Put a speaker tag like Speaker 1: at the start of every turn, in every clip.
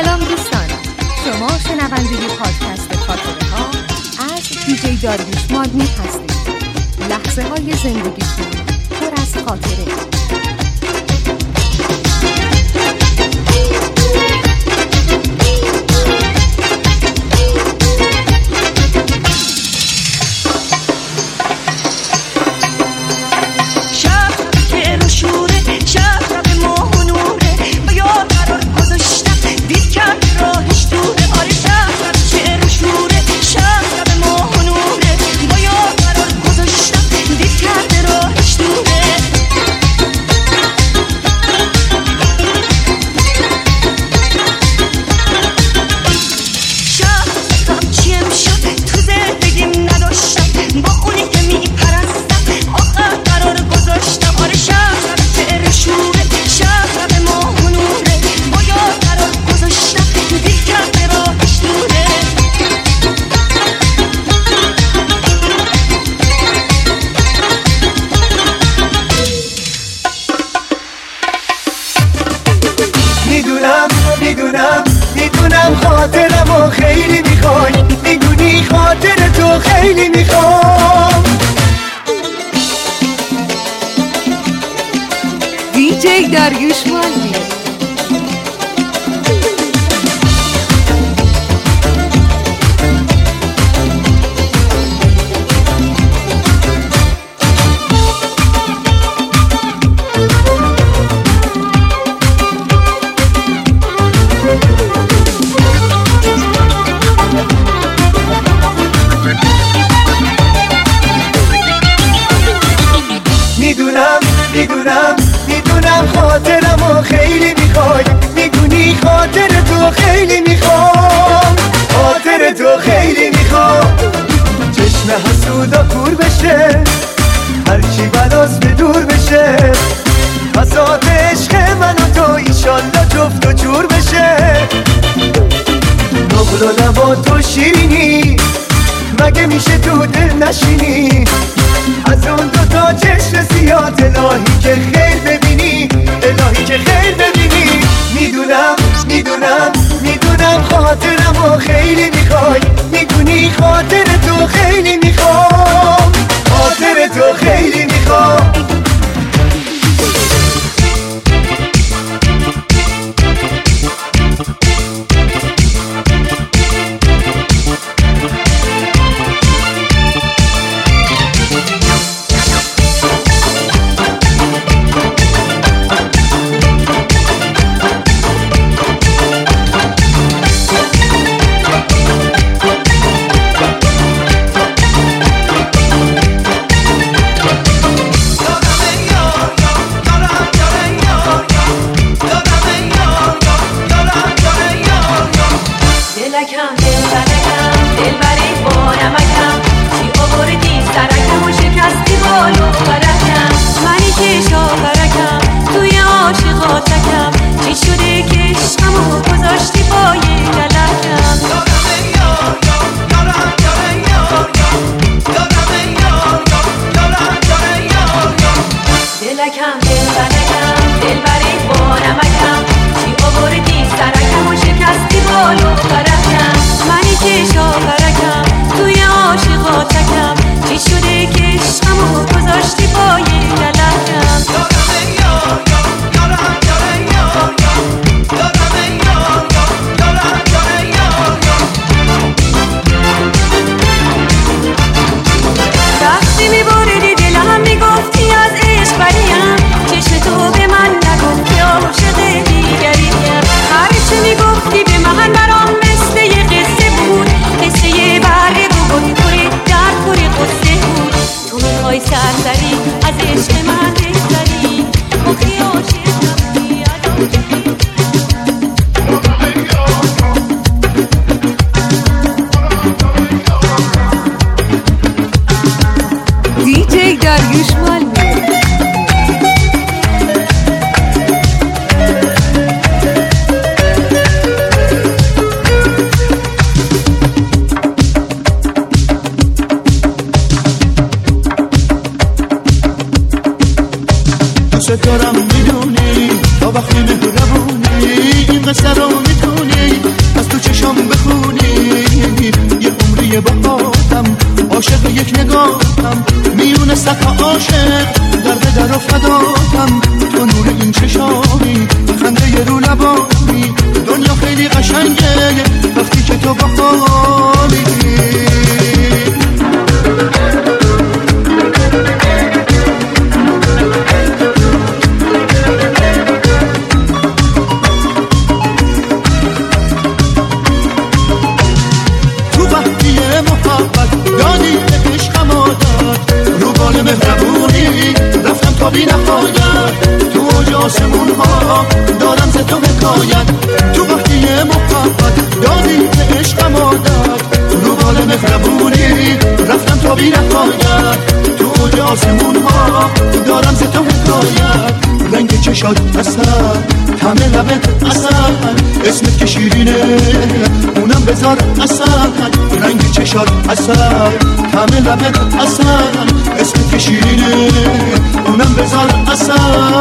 Speaker 1: سلام دوستان، شما شنونده پادکست خاطره ها از دیجی داریوش مادنی هستید. لحظه های زندگیتون پر از خاطره.
Speaker 2: میدونم خاطرمو خیلی میخوای، میدونی خاطر تو خیلی میخوام.
Speaker 1: دیجی داریوش مادنی.
Speaker 2: میدونم خاطرمو خیلی میخوای، میدونی خاطر تو خیلی میخوام، خاطر تو خیلی میخوام. چشم حسودا کور بشه، هرچی بلاس به دور بشه، بساط عشق من و تو ایشالله جفت و جور بشه. نقل و نبات تو شیرینی، مگه میشه تو دل نشینی؟ از اون دوتا چشم سیاه الهی که خیر ببینی، الهی که خیر ببینی. میدونم خاطرمو خیلی میخوای، میدونی خاطر تو خیلی میخوام، خاطر تو خیلی میخوام.
Speaker 1: دیجی داریوش مادنی.
Speaker 2: دوست دارم میدونی تا وقتی مهربونی این قصه رو میدونی صد عاشق در به در افتادم، تو نور این چشامی خنده رو لبانی، دنیا خیلی قشنگه وقتی که تو با حالی. تو وقتی محبت دادی به عشقم عادت، رو بال مهربونی رفتم تا بی نهایت، تو اوج آسمون ها دارم ز تو حکایت. تو وقتی محبت دادی به عشقم عادت، رو بال مهربونی رفتم تا بی نهایت، تو اوج آسمون ها دارم ز تو حکایت. رنگ چشات اصل، همه لبت اصل، اسمت که شیرینه اونم بذار اصل. رنگ چشات اصل، همه لبت اصل، اسمت که شیرینه اونم بذار اصل.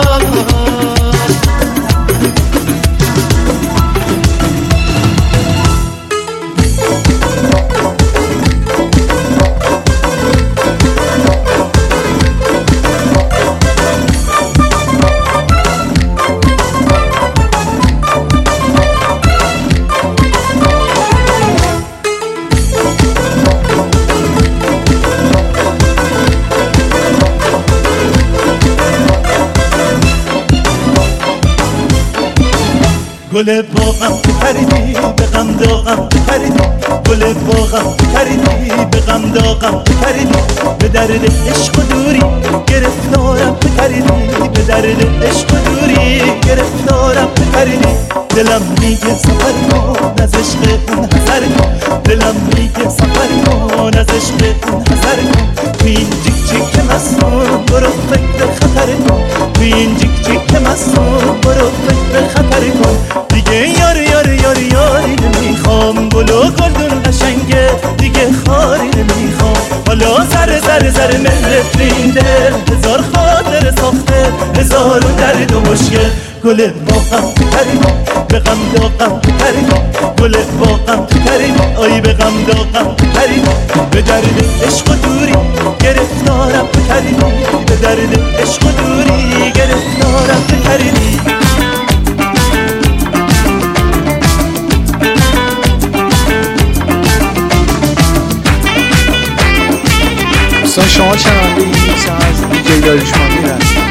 Speaker 2: گل باغم پریدی به غم داغم پریدی، گل باغم پریدی به غم داغم پریدی، به درد عشق و دوری گرفتارم پریدی، به درد عشق و دوری گرفتارم پریدی. دلم میگه سفر کن از عشق اون حذر کن، دلم میگه سفر کن از عشق اون حذر کن. تو این جیک جیک مستون برو فکر خطر کن، تو این جیک جیک مستون برو فکر خطر کن. دیگه یاری یاری یاری یاری نمیخوام، گل و گلدون قشنگه دیگه خاری نمیخوام. حالا زره زره زره مهرت این دل، هزار خاطر ساخته هزار درد و مشکل. گل باغم پریدی به غم داغم پریدی، گل باغم پریدی آی به غم داغم پریدی، به درد عشق و دوری گرفتارم پریدی، به درد عشق و دوری گرفتارم پریدی.
Speaker 3: دوستان شما شنونده این میکس از دیجی داریوش مادنی هستید.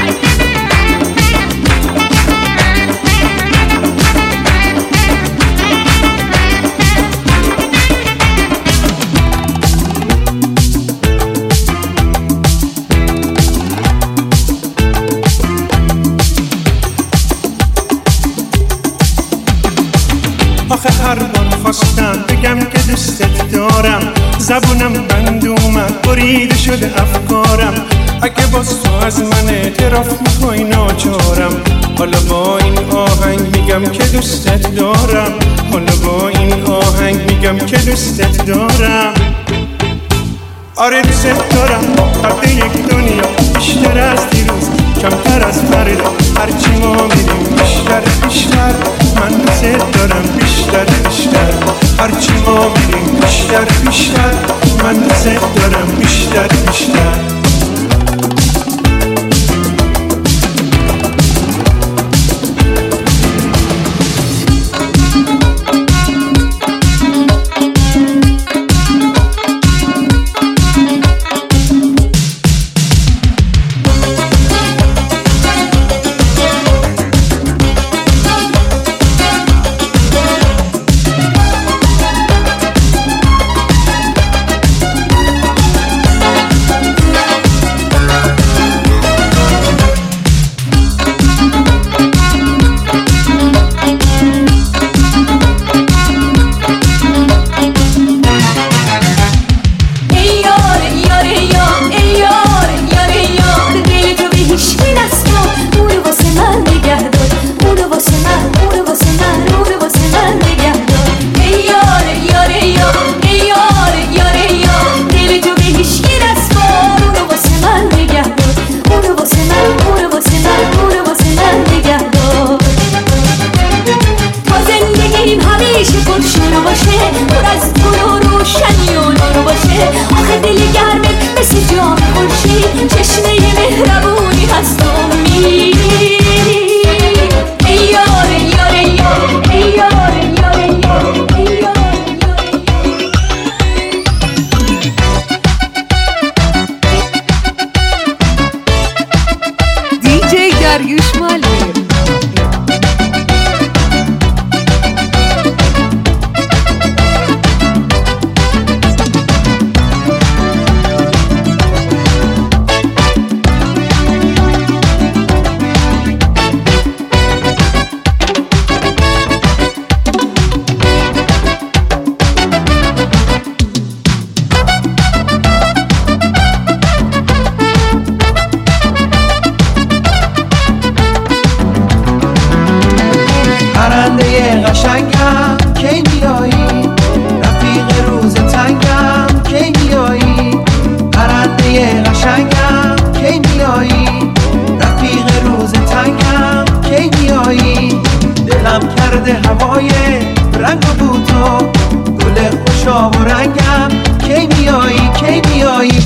Speaker 4: آخه هر بار خواستم بگم که دوستت دارم، زبونم بند اومد بریده شده افکارم. اگه باز تو از من اعتراف میکنی ناچارم، حالا با این آهنگ میگم که دوستت دارم، حالا با این آهنگ میگم که دوستت دارم. آره دوستت دارم، فرد یک دنیا بیشتر از دیروز کمتر از فردا، هرچی ما میریم بیشتر بیشتر، من دوستت دارم بیشتر بیشتر، هرچی ما میریم بیشتر بیشتر، من دوستت دارم بیشتر بیشتر.
Speaker 2: کرده هوای رنگ و بوتو گل خوشا و رنگم کی میایی کی میایی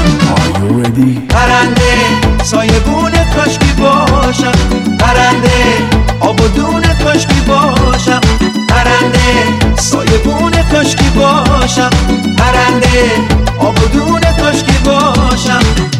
Speaker 2: پرنده سایبونه کاشکی باشم پرنده آب و دونه کاشکی باشم پرنده سایبونه کاشکی باشم پرنده آب و دونه کاشکی باشم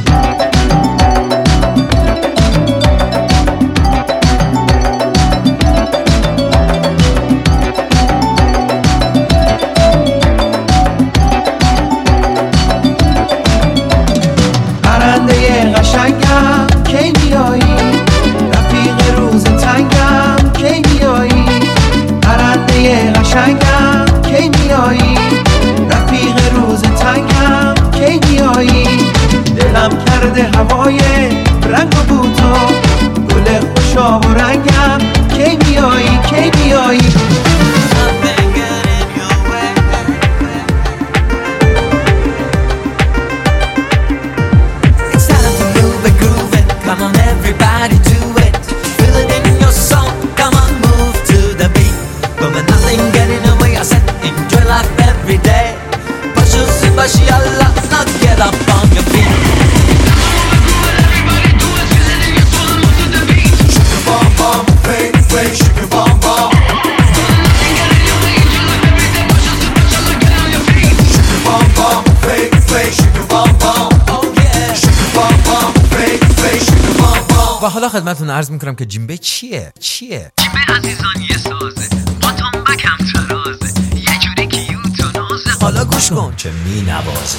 Speaker 2: پرنده قشنگم کی میایی رفیق روز تنگم کی میایی پرنده قشنگم کی میایی رفیق روز تنگم کی میایی دلم کرده هوای رنگ و بوتو گل خوشا و رنگم کی میایی کی میایی
Speaker 5: Come on everybody do it, feel it in your soul, come on move to the beat. But when nothing getting away I said enjoy life every day. Push yourself, push your luck, not get up on your feet. Everybody do it, feel it in your soul, move to the beat. Shake your bum bum, play, play, shake your bum bum. Nothing getting away, enjoy life every day. Push yourself, get on your feet. Shake your bum bum, play, play, shake your bum bum. Oh yeah, shake your bum bum, play, play, shake your bum bum. و حالا خدمتتون عرض میکنم که جیمبه چیه؟ جیمبه عزیزان یه سازه با تنبک هم ترازه یه جوری کیوت و نازه حالا گوش کن چه می نوازه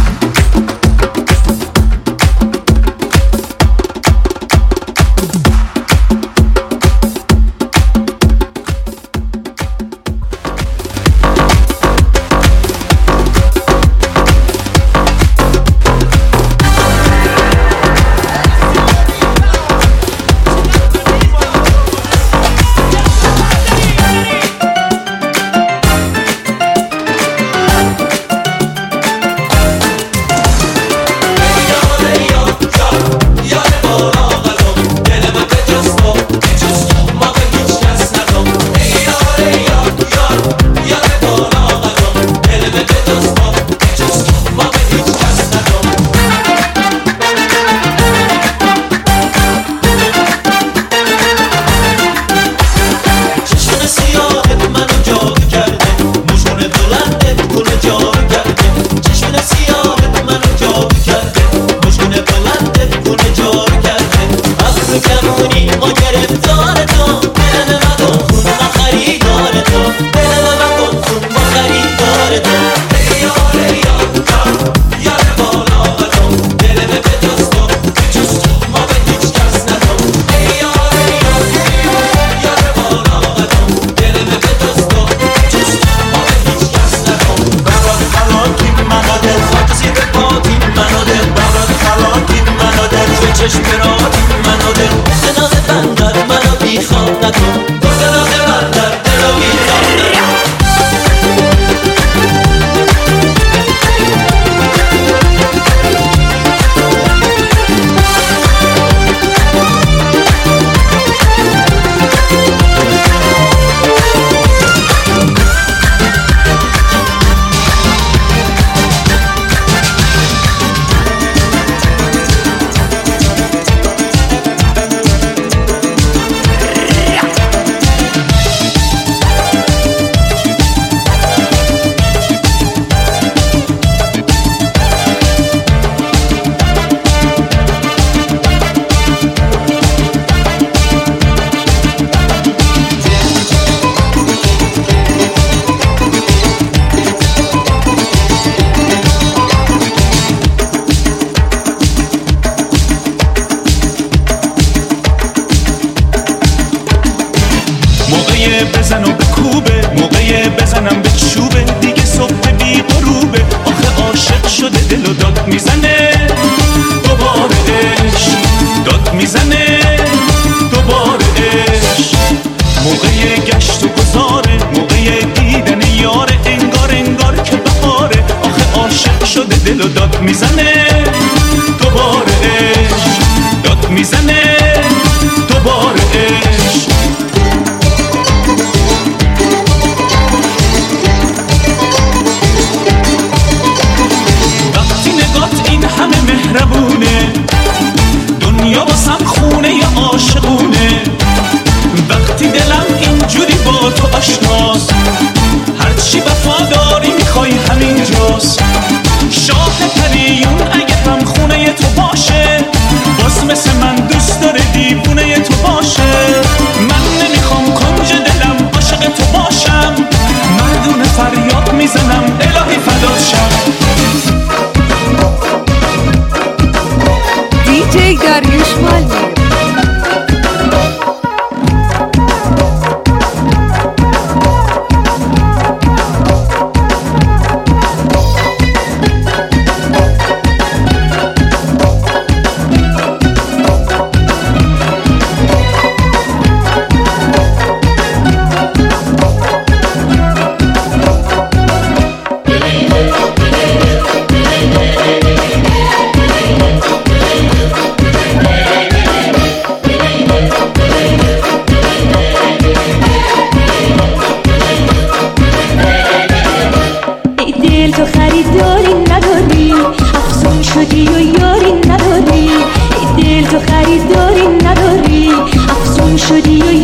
Speaker 4: بزن و به کوبه موقع بزنم به چوبه دیگه صبح بی غروبه آخه عاشق شده دل و داد میزنه دوباره عشق داد میزنه دوباره عشق موقع گشت و گذاره موقع دیدن یاره انگار که بهاره آخه عاشق شده دل و داد میزنه دوباره عشق داد میزنه دوباره عشق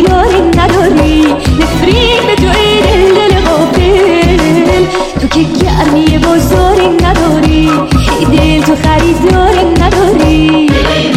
Speaker 6: یاری نداری، نفرین به توی دل غافل. تو که گرمی بازاری نداری، دل تو خریداری نداری.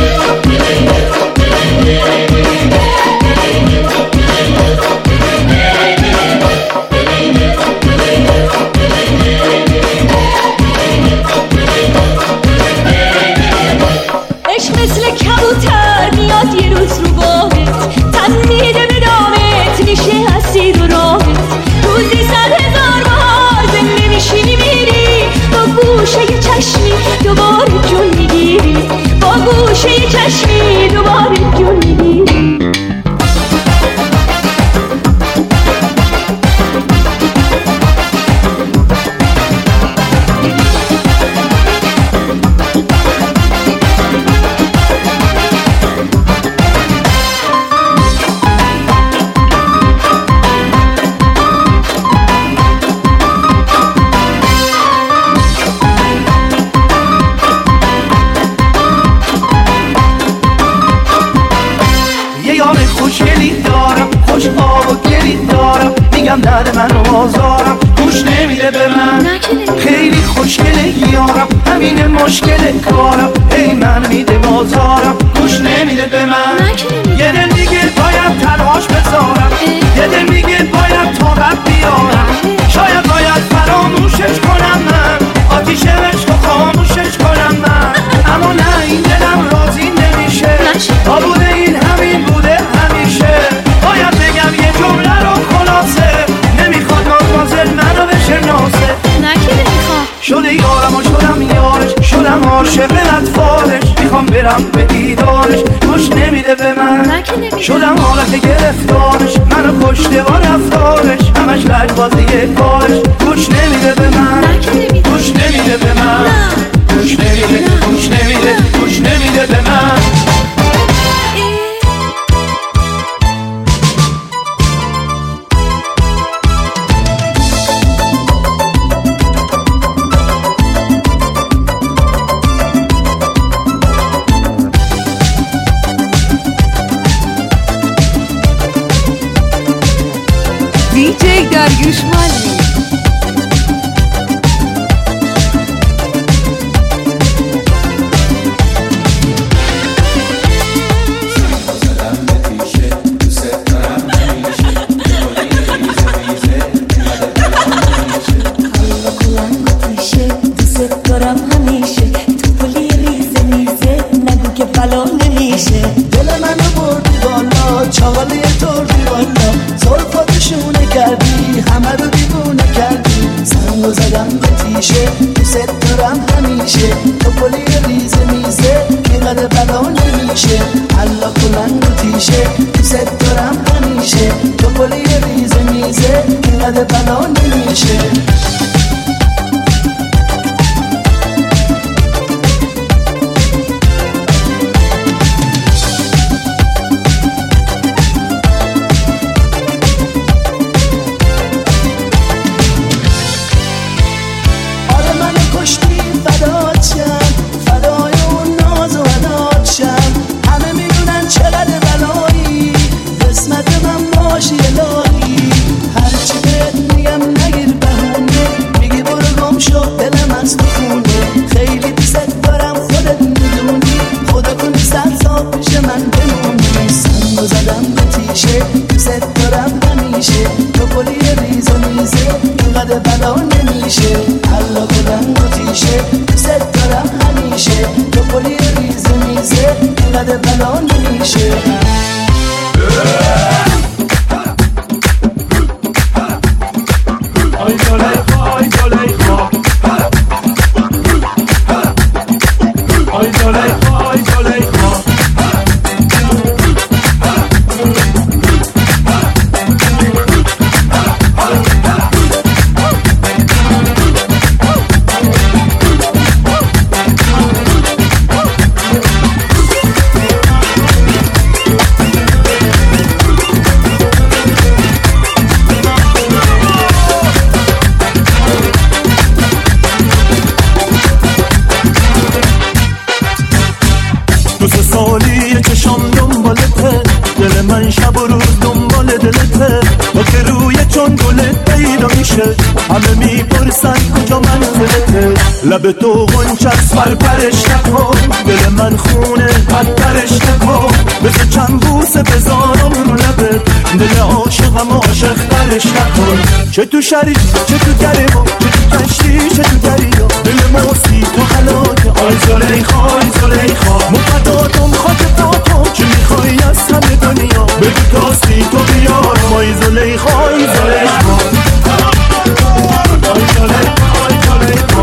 Speaker 6: عشق مثل کبوتر میاد یه روز رو باهت، تن میده به دامت، میشه اسیر و راهت. روزی 100,000 بار زنده میشینی میری، با گوشه یه چشمی دوباره جون میگیری، با گوشه یه چشمی دوباره جون میگیری.
Speaker 2: میگم درد من آزارم گوش نمیده به من، خیلی خوشگله یارم همین مشکل کارم، ای من میده بازارم گوش نمیده به من. یه دل میگه باید تنهاش بذارم، یه دل میگه باید طاقت بیارم، شاید باید فراموشش کنم من، آتیش عشق و خاموشش کنم من، اما نه این دلم راضی نمیشه، تا بوده این همین بوده همیشه. باید بگم یه جمله رو خلاصه، نمیخواد مازل منو بشناسه، شده یارم و شدم یارش، شدم عاشق اطفالش، میخوام برم به دیدارش گوش نمیده به من، شدم حالت گرفتارش، منو کشته با رفتارش، همش لجبازی کارش گوش نمیده به من، گوش نمیده به من، گوش نمیده، گوش نمیده، گوش نمیده به من.
Speaker 1: دیجی داریوش مانی.
Speaker 2: قسمت من باشی الهی، هرچی بهت میگم عاشق همه میپرسن کجا منزلته لب تو غنچست پرپرش نکن دل من خونه پرپرش نکن بذار چند بوسه بذارم رو لبت دل عاشقم عاشق ترش نکن چه تو شریف چه تو گریبا چه تو کشتی چه تو دریا دل موسی تو حلاکه آی زلیخا آی زلیخا مفداتم خاک پاتم چه میخوای از همه دنیا بگو کاستی تو بیارم آی زلیخا آی زلیخا آی زلیخا آی زلیخا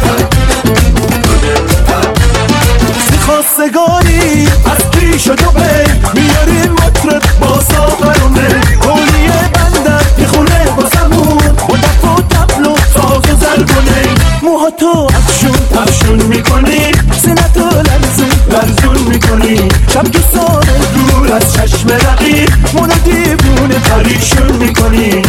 Speaker 2: خواستگاری از پیش تو بی میاریم مطرب با ساغرونه کولیه بندر میخونه با زمون و دف و تبل و ساز و زرگونه موها تو افشون میکنی سینه تو لرزون میکنی شب تو ساده دور از چشم رقیب منو دیوونه پریشون میکنی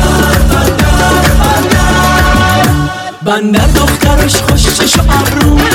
Speaker 7: بندر دخترش خوش چشم ابرو